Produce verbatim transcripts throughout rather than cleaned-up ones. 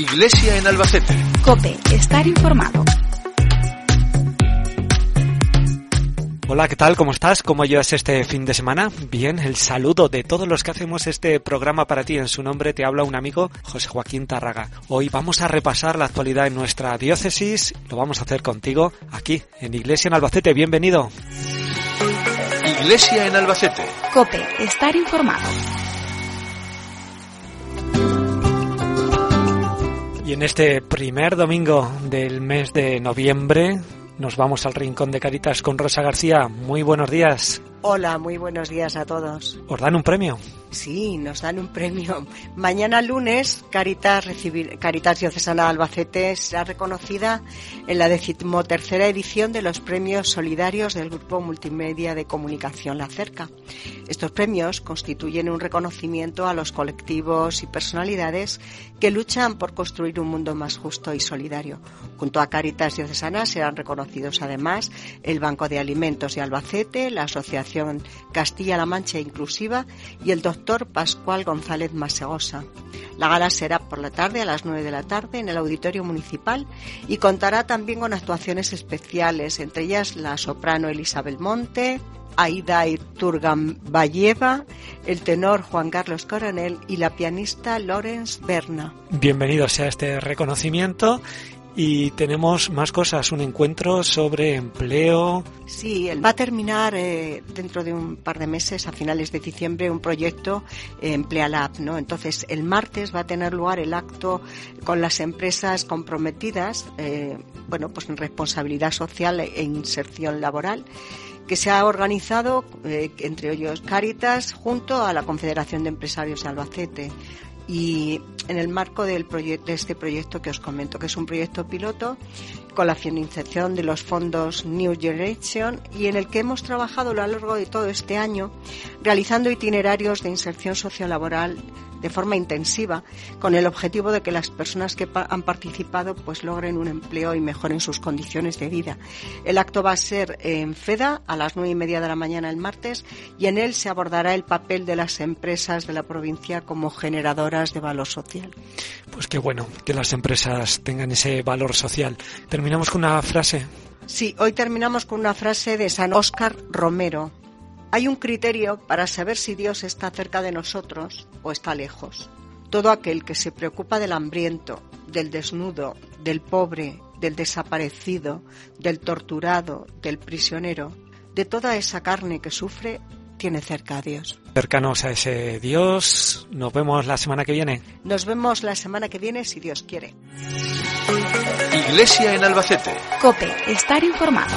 Iglesia en Albacete. COPE, estar informado. Hola, ¿qué tal? ¿Cómo estás? ¿Cómo llevas este fin de semana? Bien, el saludo de todos los que hacemos este programa para ti. En su nombre te habla un amigo, José Joaquín Tárraga. Hoy vamos a repasar la actualidad en nuestra diócesis. Lo vamos a hacer contigo aquí, en Iglesia en Albacete. Bienvenido. Iglesia en Albacete. COPE, estar informado. Y en este primer domingo del mes de noviembre nos vamos al Rincón de Cáritas con Rosa García. Muy buenos días. Hola, muy buenos días a todos. ¿Os dan un premio? Sí, nos dan un premio. Mañana lunes, Cáritas, recibir, Cáritas Diocesana de Albacete será reconocida en la decimotercera edición de los premios solidarios del Grupo Multimedia de Comunicación La Cerca. Estos premios constituyen un reconocimiento a los colectivos y personalidades que luchan por construir un mundo más justo y solidario. Junto a Cáritas Diocesana serán reconocidos además el Banco de Alimentos de Albacete, la Asociación Castilla-La Mancha Inclusiva y el doctor Pascual González Masegosa. La gala será por la tarde, a las nueve de la tarde, en el Auditorio Municipal y contará también con actuaciones especiales, entre ellas la soprano Elizabeth Monte, Aida Iturgamballeva, el tenor Juan Carlos Coronel y la pianista Lorenz Berna. Bienvenido sea este reconocimiento. Y tenemos más cosas, un encuentro sobre empleo. Sí, va a terminar eh, dentro de un par de meses, a finales de diciembre, un proyecto eh, Emplealab, ¿no? Entonces, el martes va a tener lugar el acto con las empresas comprometidas, eh, bueno, pues en responsabilidad social e inserción laboral, que se ha organizado, eh, entre ellos Cáritas, junto a la Confederación de Empresarios de Albacete. Y en el marco del proyecto, de este proyecto que os comento, que es un proyecto piloto con la financiación de los fondos New Generation y en el que hemos trabajado a lo largo de todo este año realizando itinerarios de inserción sociolaboral de forma intensiva con el objetivo de que las personas que pa- han participado pues logren un empleo y mejoren sus condiciones de vida. El acto va a ser en FEDA a las nueve y media de la mañana el martes y en él se abordará el papel de las empresas de la provincia como generadoras de valor social. Pues qué bueno que las empresas tengan ese valor social. Terminamos con una frase. Sí, hoy terminamos con una frase de San Óscar Romero. Hay un criterio para saber si Dios está cerca de nosotros o está lejos. Todo aquel que se preocupa del hambriento, del desnudo, del pobre, del desaparecido, del torturado, del prisionero, de toda esa carne que sufre, tiene cerca a Dios. Cercanos a ese Dios. Nos vemos la semana que viene. Nos vemos la semana que viene, si Dios quiere. Iglesia en Albacete. COPE, estar informado.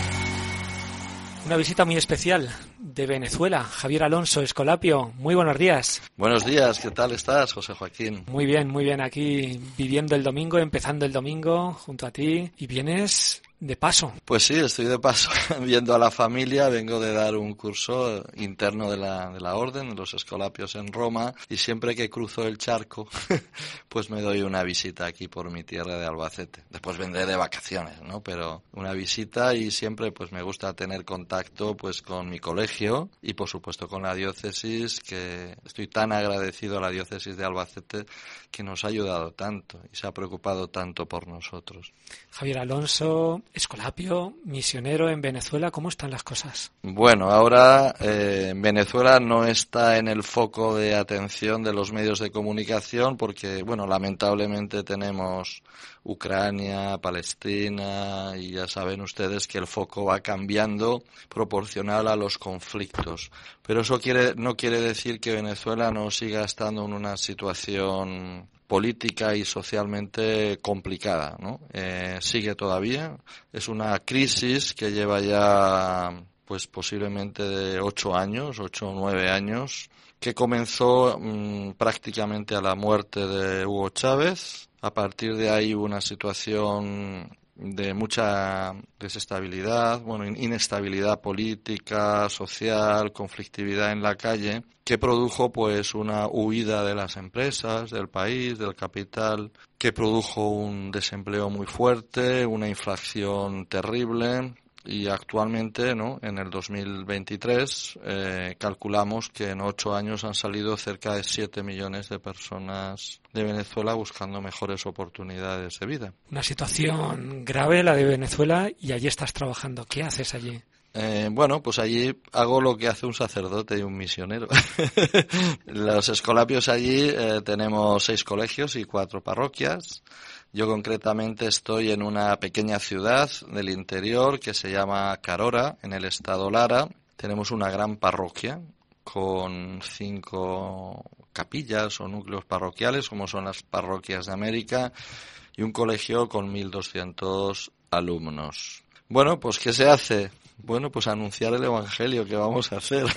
Una visita muy especial de Venezuela. Javier Alonso Escolapio, muy buenos días. Buenos días, ¿qué tal estás, José Joaquín? Muy bien, muy bien. Aquí viviendo el domingo, empezando el domingo junto a ti. Y vienes de paso. Pues sí, estoy de paso viendo a la familia. Vengo de dar un curso interno de la, de la Orden, de los Escolapios en Roma. Y siempre que cruzo el charco, pues me doy una visita aquí por mi tierra de Albacete. Después vendré de vacaciones, ¿no? Pero una visita y siempre pues me gusta tener contacto pues con mi colegio y por supuesto con la diócesis, que estoy tan agradecido a la diócesis de Albacete que nos ha ayudado tanto y se ha preocupado tanto por nosotros. Javier Alonso Escolapio, misionero en Venezuela, ¿cómo están las cosas? Bueno, ahora eh, Venezuela no está en el foco de atención de los medios de comunicación porque, bueno, lamentablemente tenemos Ucrania, Palestina y ya saben ustedes que el foco va cambiando proporcional a los conflictos. Pero eso quiere, no quiere decir que Venezuela no siga estando en una situación política y socialmente complicada, ¿no? Eh, sigue todavía. Es una crisis que lleva ya, pues posiblemente de ocho años, ocho o nueve años, que comenzó mmm, prácticamente a la muerte de Hugo Chávez. A partir de ahí hubo una situación de mucha desestabilidad, bueno, inestabilidad política, social, conflictividad en la calle, que produjo pues una huida de las empresas, del país, del capital, que produjo un desempleo muy fuerte, una inflación terrible, y actualmente, ¿no?, en el dos mil veintitrés eh, calculamos que en ocho años han salido cerca de siete millones de personas de Venezuela buscando mejores oportunidades de vida. Una situación grave la de Venezuela, y allí estás trabajando. ¿Qué haces allí? Eh, bueno, pues allí hago lo que hace un sacerdote y un misionero. Los escolapios allí eh, tenemos seis colegios y cuatro parroquias. Yo concretamente estoy en una pequeña ciudad del interior que se llama Carora, en el estado Lara. Tenemos una gran parroquia con cinco capillas o núcleos parroquiales, como son las parroquias de América, y un colegio con mil doscientos alumnos. Bueno, pues ¿qué se hace? Bueno, pues anunciar el Evangelio, ¿qué vamos a hacer?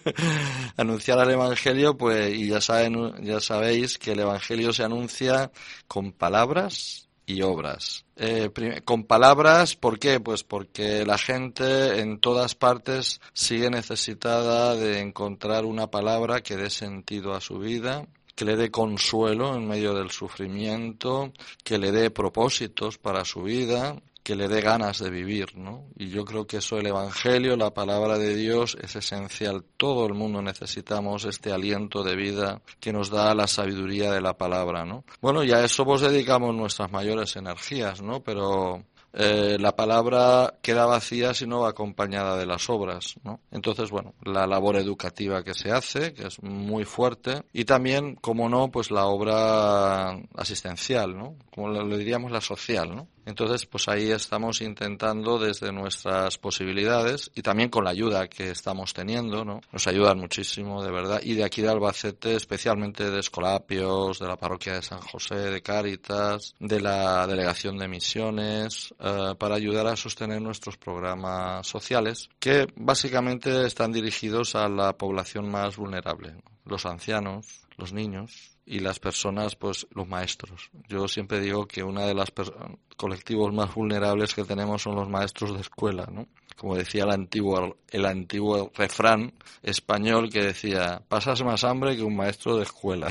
Anunciar el Evangelio, pues, y ya saben, ya sabéis que el Evangelio se anuncia con palabras y obras. Eh, prim- con palabras, ¿por qué? Pues porque la gente en todas partes sigue necesitada de encontrar una palabra que dé sentido a su vida, que le dé consuelo en medio del sufrimiento, que le dé propósitos para su vida, que le dé ganas de vivir, ¿no? Y yo creo que eso, el Evangelio, la palabra de Dios, es esencial. Todo el mundo necesitamos este aliento de vida que nos da la sabiduría de la palabra, ¿no? Bueno, y a eso pues dedicamos nuestras mayores energías, ¿no? Pero eh, la palabra queda vacía si no va acompañada de las obras, ¿no? Entonces, bueno, la labor educativa que se hace, que es muy fuerte, y también, como no, pues la obra asistencial, ¿no? Como lo diríamos, la social, ¿no? Entonces, pues ahí estamos intentando desde nuestras posibilidades y también con la ayuda que estamos teniendo, ¿no? Nos ayudan muchísimo, de verdad. Y de aquí de Albacete, especialmente de Escolapios, de la parroquia de San José, de Cáritas, de la delegación de misiones, eh, para ayudar a sostener nuestros programas sociales, que básicamente están dirigidos a la población más vulnerable, ¿no? Los ancianos, los niños y las personas, pues los maestros. Yo siempre digo que una de los colectivos más vulnerables que tenemos son los maestros de escuela, ¿no? Como decía el antiguo, el antiguo refrán español que decía, pasas más hambre que un maestro de escuela.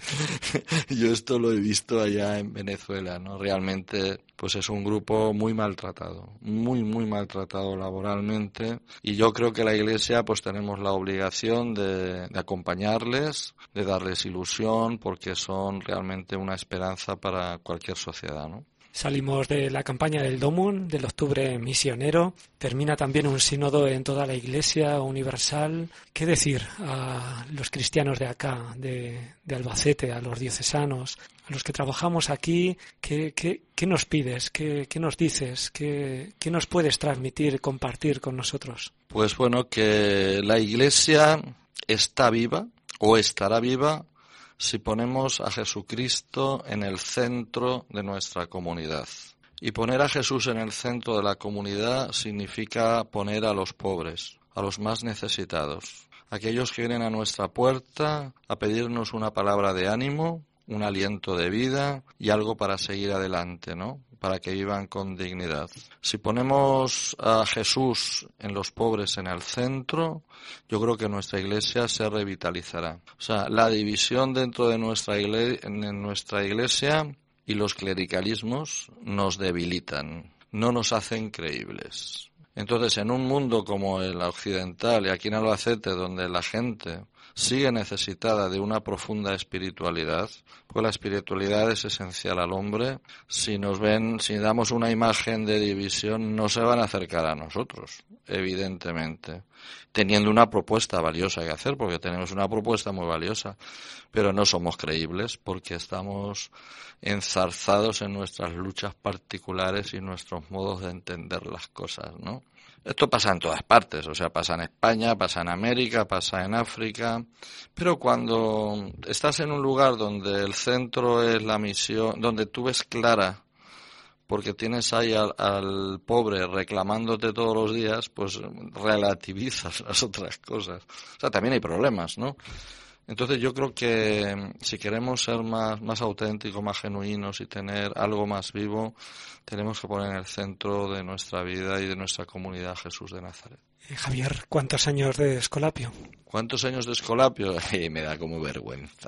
Yo esto lo he visto allá en Venezuela, ¿no? Realmente, pues es un grupo muy maltratado, muy, muy maltratado laboralmente, y yo creo que la Iglesia, pues tenemos la obligación de, de acompañarles, de darles ilusión, porque son realmente una esperanza para cualquier sociedad, ¿no? Salimos de la campaña del Domum, del Octubre Misionero. Termina también un sínodo en toda la Iglesia universal. ¿Qué decir a los cristianos de acá, de, de Albacete, a los diocesanos, a los que trabajamos aquí? ¿Qué, qué, qué nos pides? ¿Qué, qué nos dices? ¿Qué, qué nos puedes transmitir, compartir con nosotros? Pues bueno, que la Iglesia está viva o estará viva si ponemos a Jesucristo en el centro de nuestra comunidad. Y poner a Jesús en el centro de la comunidad significa poner a los pobres, a los más necesitados, aquellos que vienen a nuestra puerta a pedirnos una palabra de ánimo, un aliento de vida y algo para seguir adelante, ¿no? Para que vivan con dignidad. Si ponemos a Jesús en los pobres en el centro, yo creo que nuestra Iglesia se revitalizará. O sea, la división dentro de nuestra iglesia, en nuestra iglesia y los clericalismos nos debilitan, no nos hacen creíbles. Entonces, en un mundo como el occidental y aquí en Albacete, donde la gente sigue necesitada de una profunda espiritualidad, porque la espiritualidad es esencial al hombre, si nos ven, si damos una imagen de división, no se van a acercar a nosotros, evidentemente, teniendo una propuesta valiosa que hacer, porque tenemos una propuesta muy valiosa, pero no somos creíbles porque estamos enzarzados en nuestras luchas particulares y nuestros modos de entender las cosas, ¿no? Esto pasa en todas partes, o sea, pasa en España, pasa en América, pasa en África, pero cuando estás en un lugar donde el centro es la misión, donde tú ves clara, porque tienes ahí al, al pobre reclamándote todos los días, pues relativizas las otras cosas. O sea, también hay problemas, ¿no? Entonces yo creo que si queremos ser más, más auténticos, más genuinos y tener algo más vivo, tenemos que poner en el centro de nuestra vida y de nuestra comunidad a Jesús de Nazaret. Eh, Javier, ¿cuántos años de Escolapio? ¿Cuántos años de Escolapio? Eh, me da como vergüenza.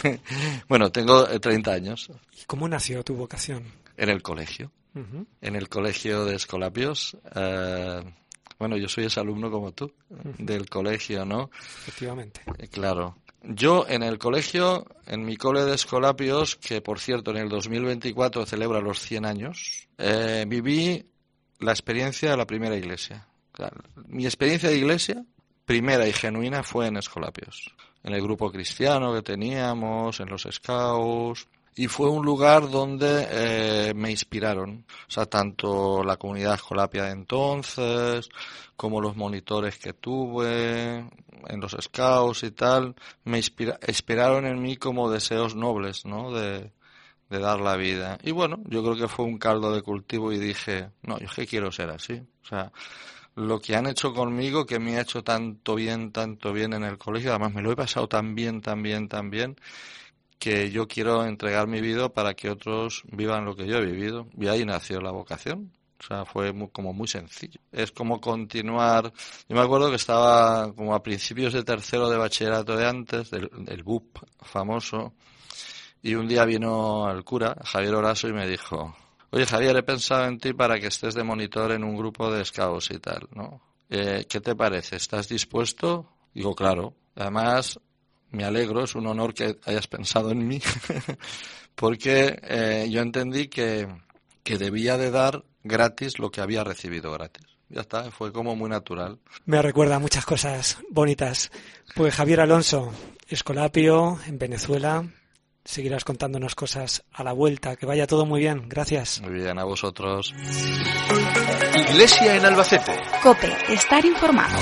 Bueno, tengo treinta años. ¿Y cómo nació tu vocación? En el colegio. Uh-huh. En el colegio de Escolapios. Eh, Bueno, yo soy ese alumno como tú, del colegio, ¿no? Efectivamente. Eh, claro. Yo en el colegio, en mi cole de Escolapios, que por cierto en el dos mil veinticuatro celebra los cien años, eh, viví la experiencia de la primera iglesia. Claro, mi experiencia de iglesia, primera y genuina, fue en Escolapios, en el grupo cristiano que teníamos, en los scouts, y fue un lugar donde eh, me inspiraron, o sea, tanto la comunidad escolapia de entonces, como los monitores que tuve en los scouts y tal, me inspira, inspiraron en mí como deseos nobles, ¿no?, de, de dar la vida. Y bueno, yo creo que fue un caldo de cultivo y dije, no, yo es que quiero ser así, o sea, lo que han hecho conmigo, que me ha hecho tanto bien, tanto bien en el colegio, además me lo he pasado tan bien, tan bien, tan bien, que yo quiero entregar mi vida para que otros vivan lo que yo he vivido. Y ahí nació la vocación. O sea, fue muy, como muy sencillo. Es como continuar. Yo me acuerdo que estaba como a principios de tercero de bachillerato de antes, del, del B U P famoso, y un día vino el cura, Javier Oraso, y me dijo, oye Javier, he pensado en ti para que estés de monitor en un grupo de scouts y tal, ¿no? Eh, ¿Qué te parece? ¿Estás dispuesto? Digo, claro. Además, me alegro, es un honor que hayas pensado en mí, porque eh, yo entendí que, que debía de dar gratis lo que había recibido gratis. Ya está, fue como muy natural. Me recuerda a muchas cosas bonitas. Pues Javier Alonso, Escolapio, en Venezuela. Seguirás contándonos cosas a la vuelta. Que vaya todo muy bien. Gracias. Muy bien, a vosotros. Iglesia en Albacete. COPE, estar informado.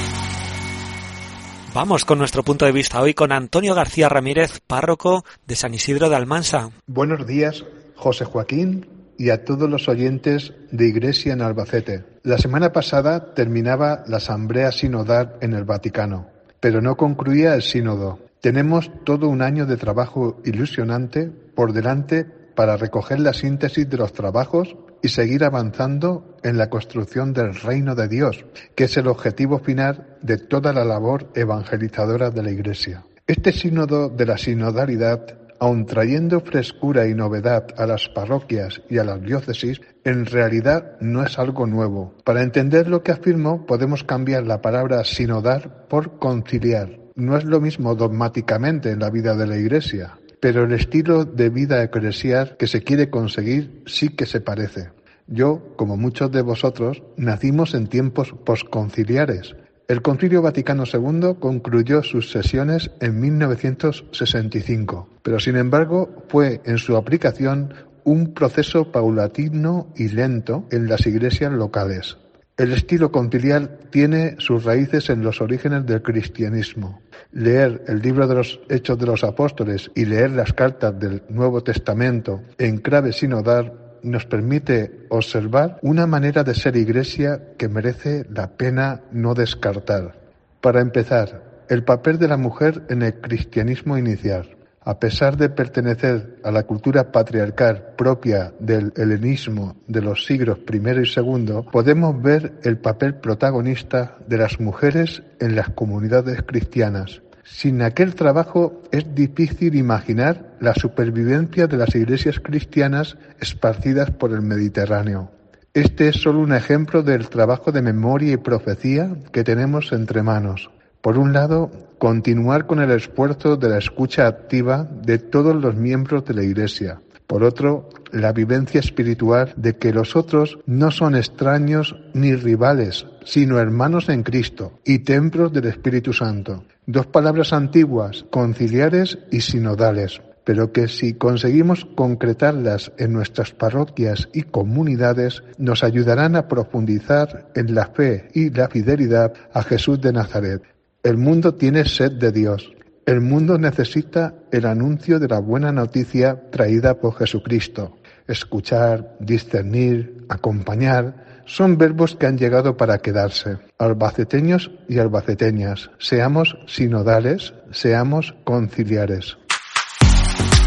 Vamos con nuestro punto de vista hoy con Antonio García Ramírez, párroco de San Isidro de Almansa. Buenos días, José Joaquín, y a todos los oyentes de Iglesia en Albacete. La semana pasada terminaba la Asamblea Sinodal en el Vaticano, pero no concluía el sínodo. Tenemos todo un año de trabajo ilusionante por delante para recoger la síntesis de los trabajos y seguir avanzando en la construcción del reino de Dios, que es el objetivo final de toda la labor evangelizadora de la Iglesia. Este sínodo de la sinodalidad, aun trayendo frescura y novedad a las parroquias y a las diócesis, en realidad no es algo nuevo. Para entender lo que afirmo, podemos cambiar la palabra sinodal por conciliar. No es lo mismo dogmáticamente en la vida de la Iglesia, pero el estilo de vida eclesial que se quiere conseguir sí que se parece. Yo, como muchos de vosotros, nacimos en tiempos posconciliares. El Concilio Vaticano segundo concluyó sus sesiones en mil novecientos sesenta y cinco, pero sin embargo fue en su aplicación un proceso paulatino y lento en las iglesias locales. El estilo conciliar tiene sus raíces en los orígenes del cristianismo. Leer el libro de los Hechos de los Apóstoles y leer las cartas del Nuevo Testamento en clave sinodal nos permite observar una manera de ser iglesia que merece la pena no descartar. Para empezar, el papel de la mujer en el cristianismo inicial. A pesar de pertenecer a la cultura patriarcal propia del helenismo de los siglos primero y segundo, podemos ver el papel protagonista de las mujeres en las comunidades cristianas. Sin aquel trabajo es difícil imaginar la supervivencia de las iglesias cristianas esparcidas por el Mediterráneo. Este es solo un ejemplo del trabajo de memoria y profecía que tenemos entre manos. Por un lado, continuar con el esfuerzo de la escucha activa de todos los miembros de la Iglesia. Por otro, la vivencia espiritual de que los otros no son extraños ni rivales, sino hermanos en Cristo y templos del Espíritu Santo. Dos palabras antiguas, conciliares y sinodales, pero que si conseguimos concretarlas en nuestras parroquias y comunidades, nos ayudarán a profundizar en la fe y la fidelidad a Jesús de Nazaret. El mundo tiene sed de Dios. El mundo necesita el anuncio de la buena noticia traída por Jesucristo. Escuchar, discernir, acompañar, son verbos que han llegado para quedarse. Albaceteños y albaceteñas, seamos sinodales, seamos conciliares.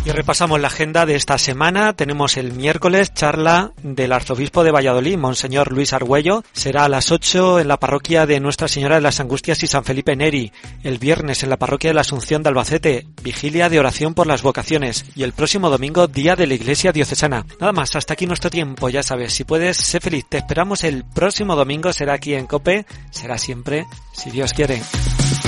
Y repasamos la agenda de esta semana. Tenemos el miércoles charla del arzobispo de Valladolid, Monseñor Luis Argüello. Será a las ocho en la parroquia de Nuestra Señora de las Angustias y San Felipe Neri. El viernes en la parroquia de la Asunción de Albacete, vigilia de oración por las vocaciones. Y el próximo domingo, día de la Iglesia Diocesana. Nada más, hasta aquí nuestro tiempo, ya sabes. Si puedes, sé feliz. Te esperamos el próximo domingo, será aquí en COPE. Será siempre, si Dios quiere.